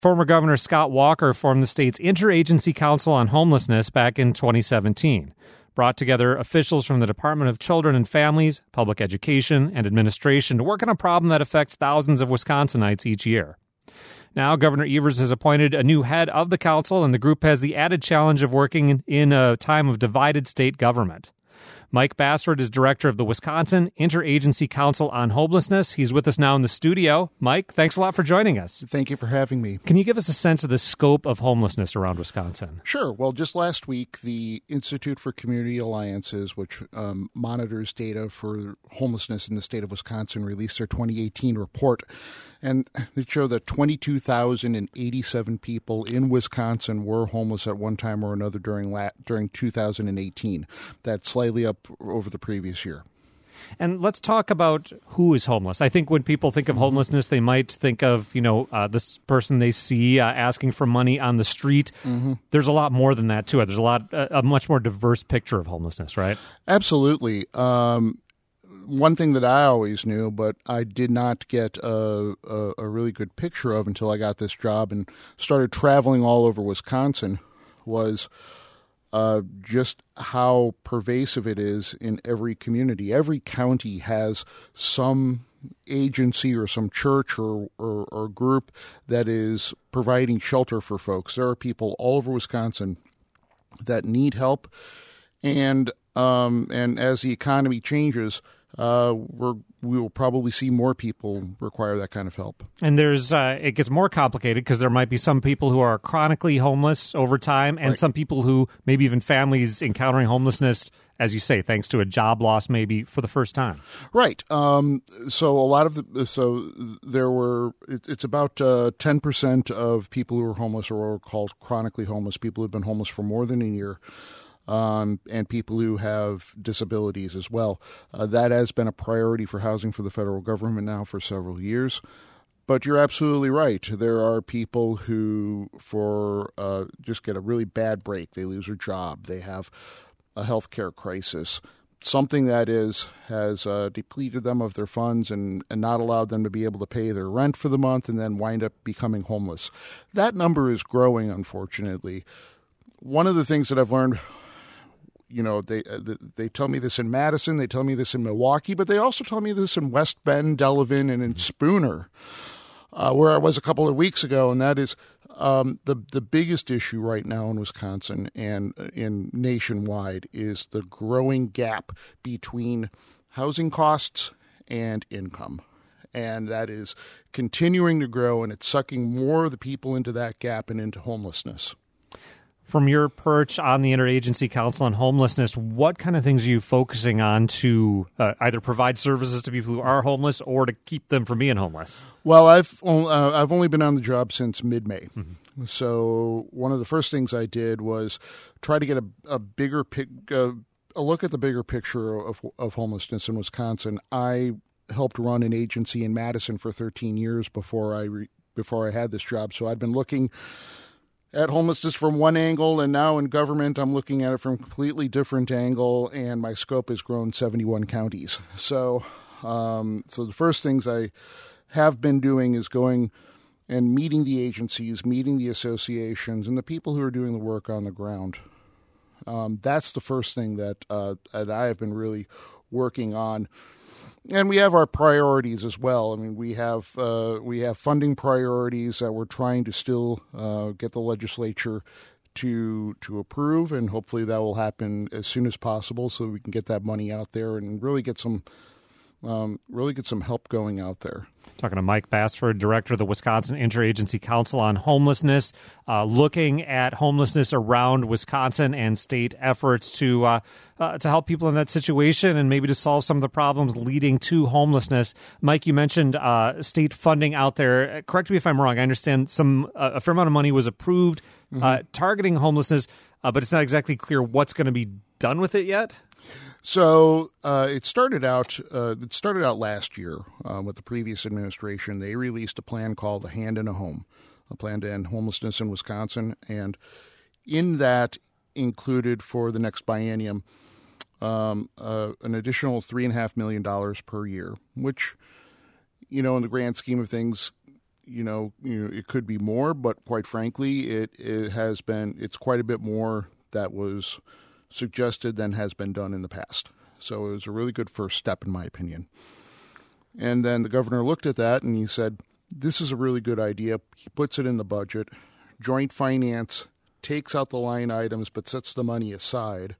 Former Governor Scott Walker formed the state's Interagency Council on Homelessness back in 2017, brought together officials from the Department of Children and Families, Public Education, and Administration to work on a problem that affects thousands of Wisconsinites each year. Now, Governor Evers has appointed a new head of the council, and the group has the added challenge of working in a time of divided state government. Mike Bassford is director of the Wisconsin Interagency Council on Homelessness. He's with us now in the studio. Mike, thanks a lot for joining us. Thank you for having me. Can you give us a sense of the scope of homelessness around Wisconsin? Sure. Well, just last week, the Institute for Community Alliances, which monitors data for homelessness in the state of Wisconsin, released their 2018 report. And it showed that 22,087 people in Wisconsin were homeless at one time or another during 2018. That's slightly up over the previous year. And let's talk about who is homeless. I think when people think of homelessness, they might think of, this person they see asking for money on the street. Mm-hmm. There's a lot more than that, too. There's a much more diverse picture of homelessness, right? Absolutely. One thing that I always knew, but I did not get a really good picture of until I got this job and started traveling all over Wisconsin, was just how pervasive it is in every community. Every county has some agency or some church or group that is providing shelter for folks. There are people all over Wisconsin that need help, and as the economy changes, we will probably see more people require that kind of help. And there's it gets more complicated because there might be some people who are chronically homeless over time, and some people who maybe even families encountering homelessness, as you say, thanks to a job loss, maybe for the first time. Right. It's about 10% of people who are homeless are what are called chronically homeless, people who've been homeless for more than a year. And people who have disabilities as well. That has been a priority for housing for the federal government now for several years. But you're absolutely right. There are people who just get a really bad break. They lose their job. They have a health care crisis, something that has depleted them of their funds and not allowed them to be able to pay their rent for the month and then wind up becoming homeless. That number is growing, unfortunately. One of the things that I've learned, they tell me this in Madison, they tell me this in Milwaukee, but they also tell me this in West Bend, Delavan, and in Spooner, where I was a couple of weeks ago, and that is the biggest issue right now in Wisconsin and in nationwide is the growing gap between housing costs and income. And that is continuing to grow, and it's sucking more of the people into that gap and into homelessness. From your perch on the Interagency Council on Homelessness, what kind of things are you focusing on to either provide services to people who are homeless or to keep them from being homeless? Well, I've only been on the job since mid-May. Mm-hmm. So one of the first things I did was try to get a look at the bigger picture of homelessness in Wisconsin. I helped run an agency in Madison for 13 years before I had this job. So I'd been looking at homelessness from one angle, and now in government, I'm looking at it from a completely different angle, and my scope has grown 71 counties. So the first things I have been doing is going and meeting the agencies, meeting the associations, and the people who are doing the work on the ground. That's the first thing that I have been really working on. And we have our priorities as well. I mean, we have funding priorities that we're trying to still get the legislature to approve, and hopefully that will happen as soon as possible, so we can get that money out there and really get some help going out there. Talking to Mike Bassford, director of the Wisconsin Interagency Council on Homelessness, looking at homelessness around Wisconsin and state efforts to help people in that situation and maybe to solve some of the problems leading to homelessness. Mike, you mentioned state funding out there. Correct me if I'm wrong. I understand a fair amount of money was approved targeting homelessness, but it's not exactly clear what's going to be done with it yet. So it started out last year with the previous administration. They released a plan called A Hand in a Home, a plan to end homelessness in Wisconsin, and in that included for the next biennium an additional $3.5 million per year, which, in the grand scheme of things, it could be more, but quite frankly, it's quite a bit more that was suggested than has been done in the past. So it was a really good first step, in my opinion. And then the governor looked at that and he said, this is a really good idea. He puts it in the budget. Joint finance takes out the line items but sets the money aside.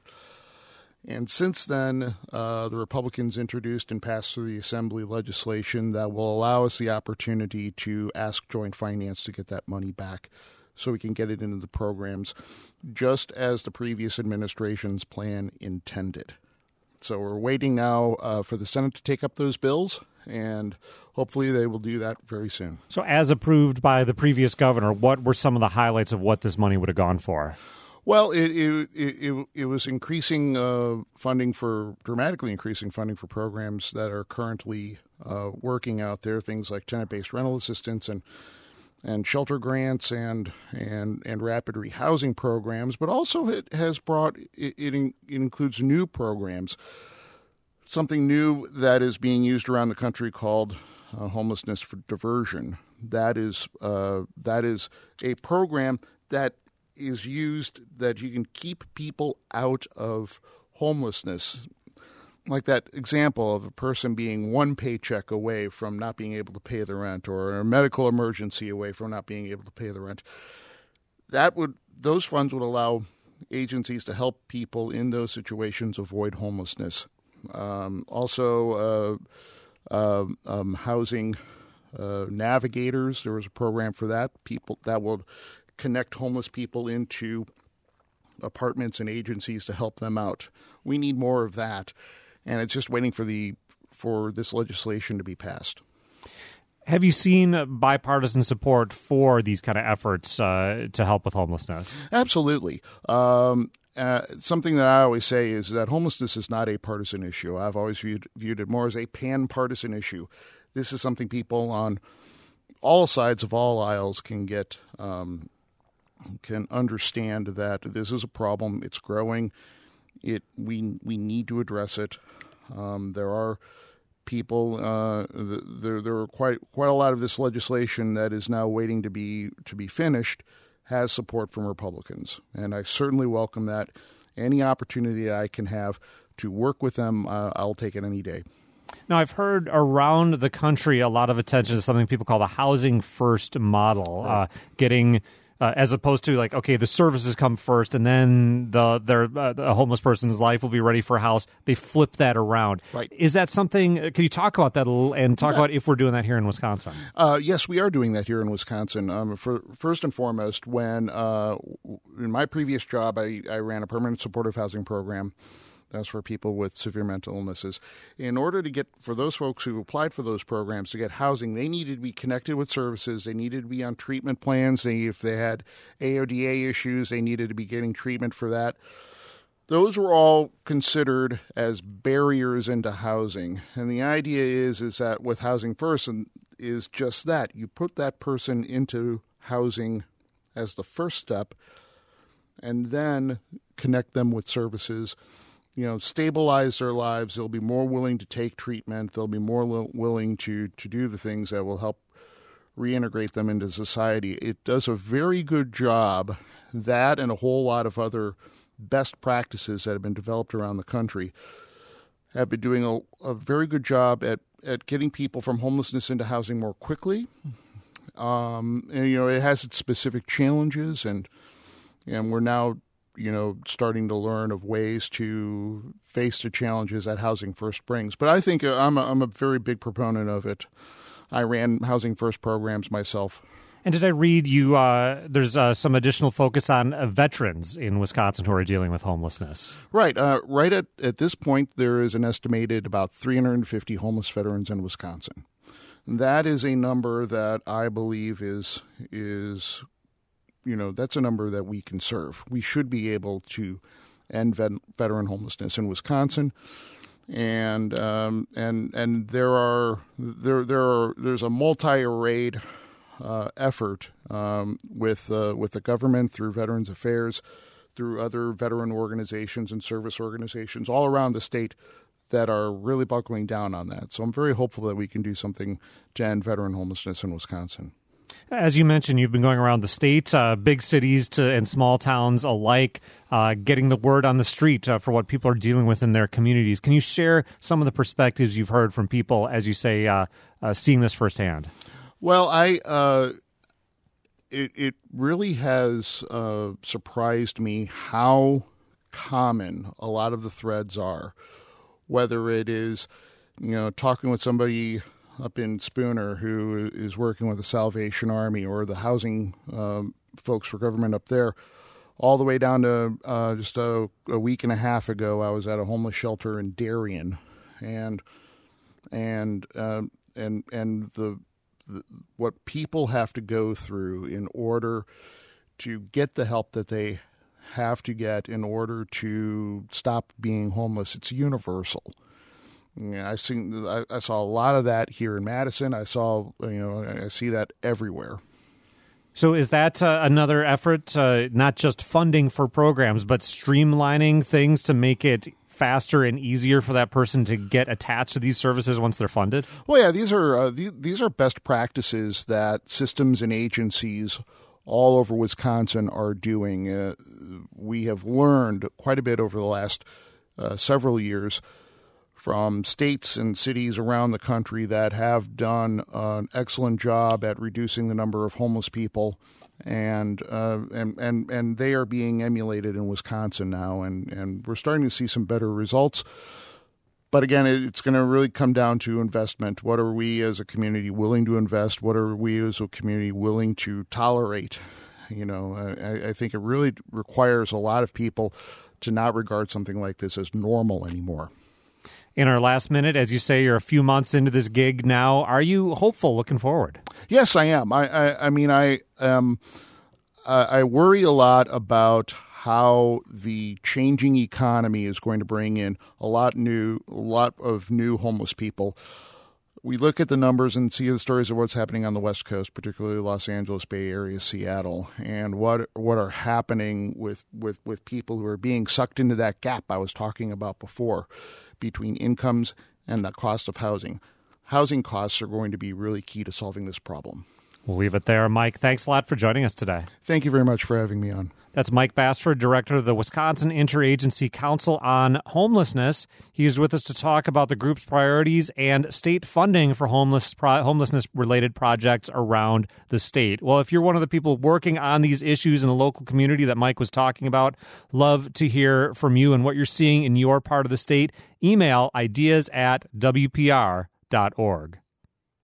And since then, the Republicans introduced and passed through the Assembly legislation that will allow us the opportunity to ask joint finance to get that money back so we can get it into the programs, just as the previous administration's plan intended. So we're waiting now for the Senate to take up those bills, and hopefully they will do that very soon. So as approved by the previous governor, what were some of the highlights of what this money would have gone for? Well, it was increasing dramatically increasing funding for programs that are currently working out there, things like tenant-based rental assistance and shelter grants and rapid rehousing programs. But also it includes new programs, something new that is being used around the country called homelessness for diversion. That is a program that is used that you can keep people out of homelessness. Like that example of a person being one paycheck away from not being able to pay the rent, or a medical emergency away from not being able to pay the rent. Those funds would allow agencies to help people in those situations avoid homelessness. Also, housing navigators. There was a program for that. People that would connect homeless people into apartments and agencies to help them out. We need more of that, and it's just waiting for this legislation to be passed. Have you seen bipartisan support for these kind of efforts to help with homelessness? Absolutely. Something that I always say is that homelessness is not a partisan issue. I've always viewed it more as a pan-partisan issue. This is something people on all sides of all aisles can understand that this is a problem. It's growing. We need to address it. There are people. There are quite a lot of this legislation that is now waiting to be finished has support from Republicans, and I certainly welcome that. Any opportunity that I can have to work with them, I'll take it any day. Now, I've heard around the country a lot of attention to something people call the housing first model, right. Getting as opposed to like, okay, the services come first and then the homeless person's life will be ready for a house. They flip that around. Right. Is that something, can you talk about that a little and talk about if we're doing that here in Wisconsin? Yes, we are doing that here in Wisconsin. First and foremost, when in my previous job, I ran a permanent supportive housing program. That's for people with severe mental illnesses. In order to get, for those folks who applied for those programs to get housing, they needed to be connected with services. They needed to be on treatment plans. If they had AODA issues, they needed to be getting treatment for that. Those were all considered as barriers into housing. And the idea is that with Housing First is just that. You put that person into housing as the first step and then connect them with services. Stabilize their lives. They'll be more willing to take treatment. They'll be more willing to do the things that will help reintegrate them into society. It does a very good job, that and a whole lot of other best practices that have been developed around the country have been doing a very good job at getting people from homelessness into housing more quickly. It has its specific challenges, and we're now starting to learn of ways to face the challenges that Housing First brings. But I think I'm a very big proponent of it. I ran Housing First programs myself. And did I read you, there's some additional focus on veterans in Wisconsin who are dealing with homelessness? Right. Right at this point, there is an estimated about 350 homeless veterans in Wisconsin. That is a number that I believe is that's a number that we can serve. We should be able to end veteran homelessness in Wisconsin, and there's a multi-arrayed effort with the government through Veterans Affairs, through other veteran organizations and service organizations all around the state that are really buckling down on that. So I'm very hopeful that we can do something to end veteran homelessness in Wisconsin. As you mentioned, you've been going around the state, big cities and small towns alike, getting the word on the street for what people are dealing with in their communities. Can you share some of the perspectives you've heard from people, as you say, seeing this firsthand? Well, it really has surprised me how common a lot of the threads are, whether it is, talking with somebody up in Spooner who is working with the Salvation Army or the housing folks for government up there, all the way down to just a week and a half ago, I was at a homeless shelter in Darien, and what people have to go through in order to get the help that they have to get in order to stop being homeless, it's universal. I saw a lot of that here in Madison. I see that everywhere. So is that another effort, not just funding for programs, but streamlining things to make it faster and easier for that person to get attached to these services once they're funded? Well, yeah, these are best practices that systems and agencies all over Wisconsin are doing. We have learned quite a bit over the last several years from states and cities around the country that have done an excellent job at reducing the number of homeless people, and they are being emulated in Wisconsin now, and we're starting to see some better results. But again, it's going to really come down to investment. What are we as a community willing to invest? What are we as a community willing to tolerate? I think it really requires a lot of people to not regard something like this as normal anymore. In our last minute, as you say, you're a few months into this gig now. Are you hopeful looking forward? Yes, I am. I worry a lot about how the changing economy is going to bring in a lot of new homeless people. We look at the numbers and see the stories of what's happening on the West Coast, particularly Los Angeles, Bay Area, Seattle, and what are happening with people who are being sucked into that gap I was talking about before, between incomes and the cost of housing. Housing costs are going to be really key to solving this problem. We'll leave it there. Mike, thanks a lot for joining us today. Thank you very much for having me on. That's Mike Bassford, director of the Wisconsin Interagency Council on Homelessness. He is with us to talk about the group's priorities and state funding for homelessness-related projects around the state. Well, if you're one of the people working on these issues in the local community that Mike was talking about, love to hear from you and what you're seeing in your part of the state. Email ideas@wpr.org.